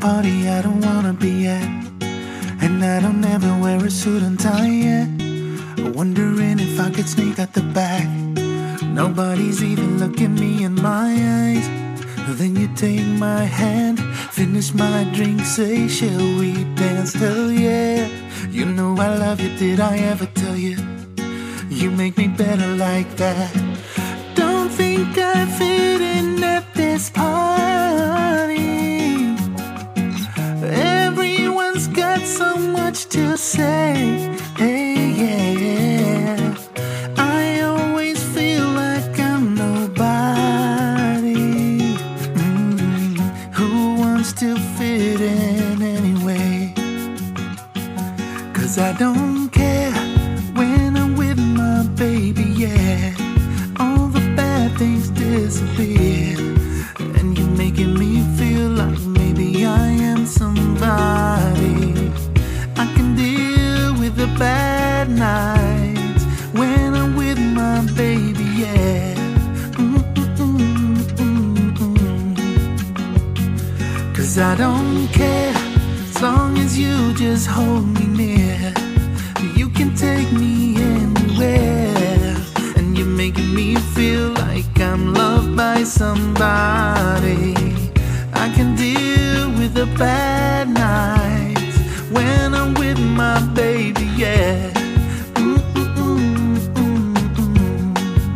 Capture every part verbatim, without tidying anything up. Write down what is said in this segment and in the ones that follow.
party I don't wanna be at, and I don't ever wear a suit and tie yet. Wondering if I could sneak out the back. Nobody's even looking me in my eyes. Then you take my hand, finish my drink, say, shall we dance? Hell yeah. You know I love you, did I ever tell you? You make me better like that. Don't think I fit in at this party. Everyone's got so much to say. Hey, yeah. I always feel like I'm nobody. Mm-hmm. Who wants to fit in anyway? 'Cause I don't care when I'm with my baby, yeah. All the bad things disappear, and you're making me feel like maybe I am somebody. I can deal with the bad nights when I'm with my baby, yeah. Mm-mm-mm-mm-mm. 'Cause I don't care as long as you just hold me near. You can take me anywhere, and you're making me feel like I'm loved by somebody. I can deal with the bad nights when I'm with my baby, yeah. Mm-mm-mm-mm-mm.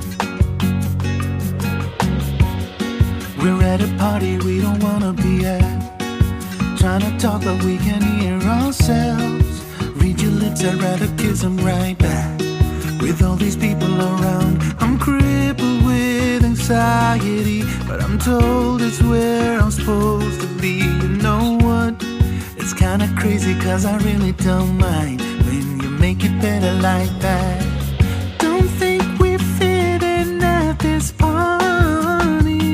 We're at a party we don't wanna be at, trying to talk but we can't hear ourselves. Read your lips, I'd rather kiss them right back. With all these people around, I'm crippled with anxiety, but I'm told it's where I'm supposed to be. You know what? It's kinda crazy 'cause I really don't mind when you make it better like that. Don't think we fit in at this party.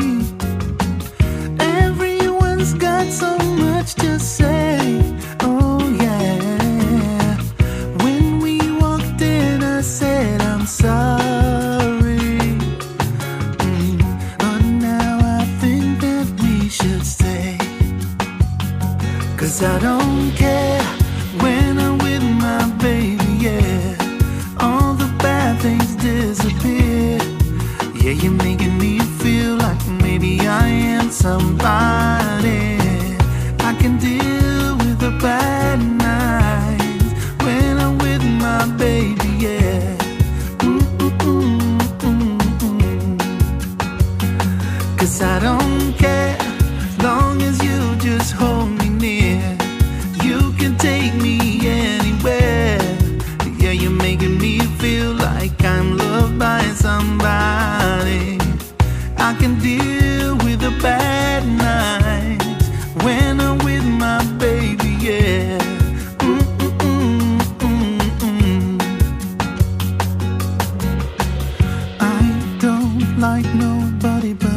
Everyone's got so much to say. Oh yeah. When we walked in, I said I'm sorry. Mm, but now I think that we should stay. 'Cause I don't care when I'm with my baby, yeah. All the bad things disappear. Yeah, you're making me feel like maybe I am somebody. I can deal with the bad nights when I'm with my baby, yeah. Mm-mm-mm-mm-mm. 'Cause I don't care as long as you just hold me near. You can take me anywhere. Yeah, you're making me feel like I'm loved by somebody. I can deal with the bad nights when I'm with my baby, yeah. Mm-mm-mm-mm-mm. I don't like nobody but